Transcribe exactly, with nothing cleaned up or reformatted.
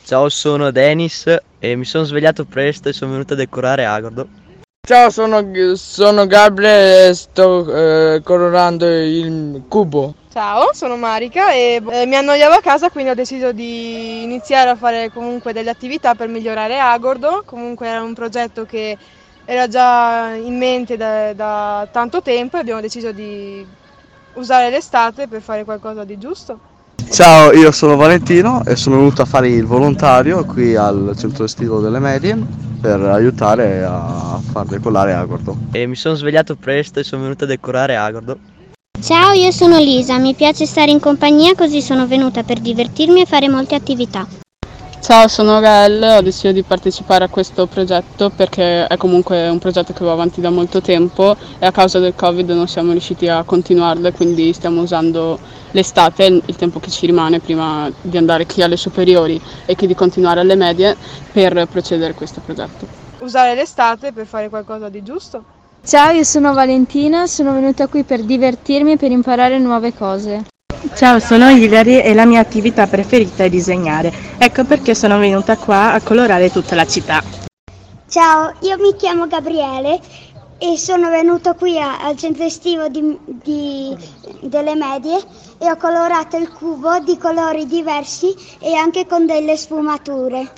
Ciao, sono Denis e mi sono svegliato presto e sono venuto a decorare Agordo. Ciao, sono, sono Gabriele e sto eh, colorando il cubo. Ciao, sono Marica e eh, mi annoiavo a casa, quindi ho deciso di iniziare a fare comunque delle attività per migliorare Agordo. Comunque era un progetto che era già in mente da, da tanto tempo e abbiamo deciso di usare l'estate per fare qualcosa di giusto. Ciao, io sono Valentino e sono venuto a fare il volontario qui al centro estivo delle medie per aiutare a far decollare Agordo. E mi sono svegliato presto e sono venuto a decorare Agordo. Ciao, io sono Lisa, mi piace stare in compagnia, così sono venuta per divertirmi e fare molte attività. Ciao, sono Gael, ho deciso di partecipare a questo progetto perché è comunque un progetto che va avanti da molto tempo e a causa del Covid non siamo riusciti a continuarlo e quindi stiamo usando l'estate, il tempo che ci rimane prima di andare chi alle superiori e chi di continuare alle medie per procedere a questo progetto. Usare l'estate per fare qualcosa di giusto. Ciao, io sono Valentina, sono venuta qui per divertirmi e per imparare nuove cose. Ciao, sono Hilary e la mia attività preferita è disegnare. Ecco perché sono venuta qua a colorare tutta la città. Ciao, io mi chiamo Gabriele e sono venuto qui a, al centro estivo di, di, delle medie e ho colorato il cubo di colori diversi e anche con delle sfumature.